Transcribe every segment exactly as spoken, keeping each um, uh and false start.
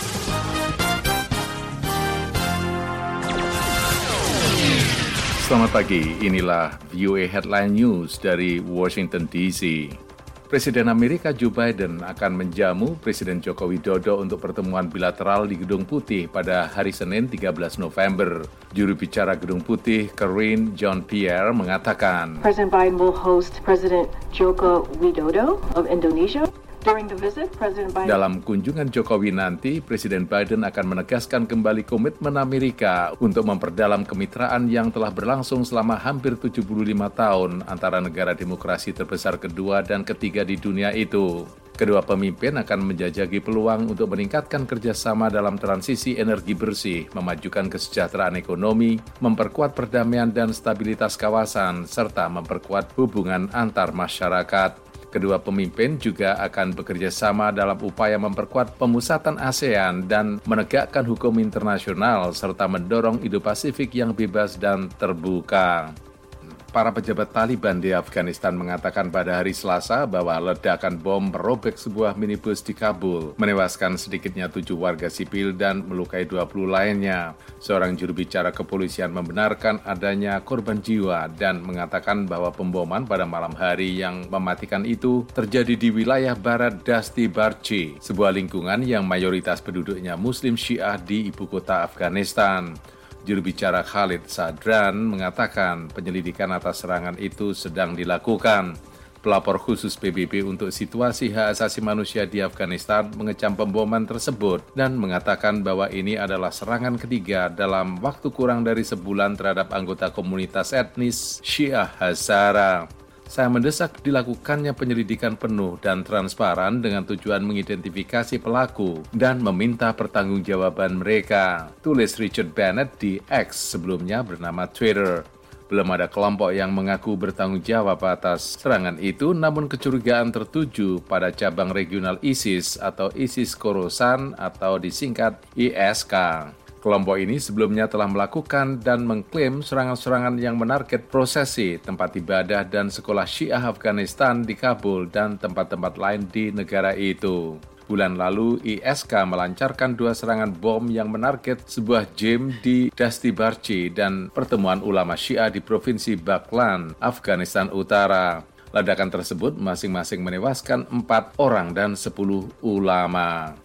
Selamat pagi, inilah V O A Headline News dari Washington D C. Presiden Amerika Joe Biden akan menjamu Presiden Joko Widodo untuk pertemuan bilateral di Gedung Putih pada hari Senin tiga belas November. Juru bicara Gedung Putih, Karine Jean-Pierre, mengatakan, President Biden will host President Joko Widodo of Indonesia. During the visit, President Biden... Dalam kunjungan Jokowi nanti, Presiden Biden akan menegaskan kembali komitmen Amerika untuk memperdalam kemitraan yang telah berlangsung selama hampir tujuh puluh lima tahun antara negara demokrasi terbesar kedua dan ketiga di dunia itu. Kedua pemimpin akan menjajaki peluang untuk meningkatkan kerjasama dalam transisi energi bersih, memajukan kesejahteraan ekonomi, memperkuat perdamaian dan stabilitas kawasan, serta memperkuat hubungan antar masyarakat. Kedua pemimpin juga akan bekerja sama dalam upaya memperkuat pemusatan ASEAN dan menegakkan hukum internasional serta mendorong Indo-Pasifik yang bebas dan terbuka. Para pejabat Taliban di Afghanistan mengatakan pada hari Selasa bahwa ledakan bom merobek sebuah minibus di Kabul, menewaskan sedikitnya tujuh warga sipil dan melukai dua puluh lainnya. Seorang juru bicara kepolisian membenarkan adanya korban jiwa dan mengatakan bahwa pemboman pada malam hari yang mematikan itu terjadi di wilayah barat Dasti Barchi, sebuah lingkungan yang mayoritas penduduknya Muslim Syiah di ibu kota Afghanistan. Juru bicara Khalid Sadran mengatakan penyelidikan atas serangan itu sedang dilakukan. Pelapor khusus P B B untuk situasi hak asasi manusia di Afghanistan mengecam pemboman tersebut dan mengatakan bahwa ini adalah serangan ketiga dalam waktu kurang dari sebulan terhadap anggota komunitas etnis Syiah Hazara. Saya mendesak dilakukannya penyelidikan penuh dan transparan dengan tujuan mengidentifikasi pelaku dan meminta pertanggungjawaban mereka, tulis Richard Bennett di X, sebelumnya bernama Twitter. Belum ada kelompok yang mengaku bertanggung jawab atas serangan itu, namun kecurigaan tertuju pada cabang regional ISIS atau ISIS Khorasan atau disingkat I S K. Kelompok ini sebelumnya telah melakukan dan mengklaim serangan-serangan yang menarget prosesi, tempat ibadah dan sekolah Syiah Afghanistan di Kabul dan tempat-tempat lain di negara itu. Bulan lalu, I S K melancarkan dua serangan bom yang menarget sebuah gym di Dasti Barchi dan pertemuan ulama Syiah di Provinsi Baghlan, Afghanistan Utara. Ledakan tersebut masing-masing menewaskan empat orang dan sepuluh ulama.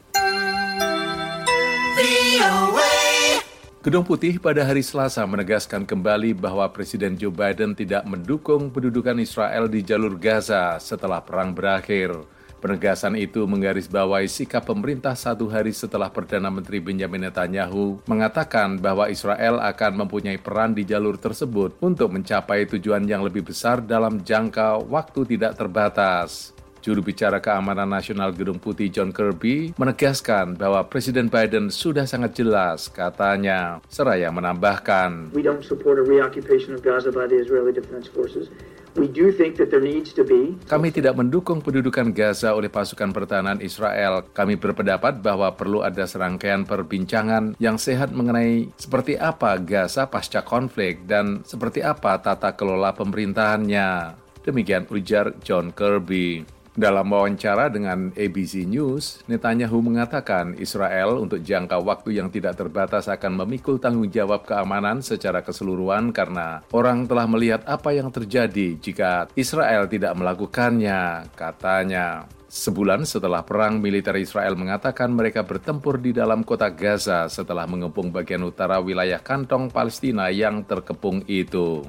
Gedung Putih pada hari Selasa menegaskan kembali bahwa Presiden Joe Biden tidak mendukung pendudukan Israel di jalur Gaza setelah perang berakhir. Penegasan itu menggarisbawahi sikap pemerintah satu hari setelah Perdana Menteri Benjamin Netanyahu mengatakan bahwa Israel akan mempunyai peran di jalur tersebut untuk mencapai tujuan yang lebih besar dalam jangka waktu tidak terbatas. Juru bicara Keamanan Nasional Gedung Putih John Kirby menegaskan bahwa Presiden Biden sudah sangat jelas, katanya, seraya menambahkan, We don't support a reoccupation of Gaza by the Israeli Defense Forces. We do think that there needs to be... Kami tidak mendukung pendudukan Gaza oleh pasukan pertahanan Israel. Kami berpendapat bahwa perlu ada serangkaian perbincangan yang sehat mengenai seperti apa Gaza pasca konflik dan seperti apa tata kelola pemerintahannya. Demikian ujar John Kirby. Dalam wawancara dengan A B C News, Netanyahu mengatakan Israel untuk jangka waktu yang tidak terbatas akan memikul tanggung jawab keamanan secara keseluruhan karena orang telah melihat apa yang terjadi jika Israel tidak melakukannya, katanya. Sebulan setelah perang, militer Israel mengatakan mereka bertempur di dalam kota Gaza setelah mengepung bagian utara wilayah kantong Palestina yang terkepung itu.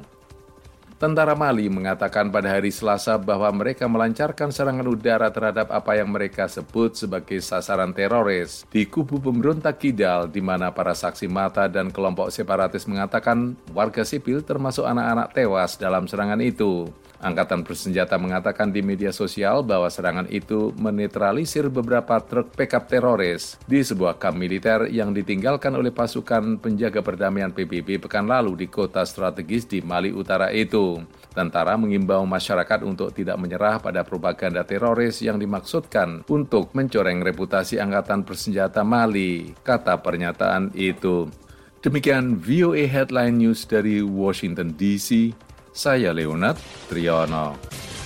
Tentara Mali mengatakan pada hari Selasa bahwa mereka melancarkan serangan udara terhadap apa yang mereka sebut sebagai sasaran teroris di kubu pemberontak Kidal, di mana para saksi mata dan kelompok separatis mengatakan warga sipil termasuk anak-anak tewas dalam serangan itu. Angkatan bersenjata mengatakan di media sosial bahwa serangan itu menetralisir beberapa truk pickup teroris di sebuah kamp militer yang ditinggalkan oleh pasukan penjaga perdamaian P B B pekan lalu di kota strategis di Mali Utara itu. Tentara mengimbau masyarakat untuk tidak menyerah pada propaganda teroris yang dimaksudkan untuk mencoreng reputasi Angkatan Bersenjata Mali, kata pernyataan itu. Demikian V O A Headline News dari Washington D C. Saya Leonard Triono.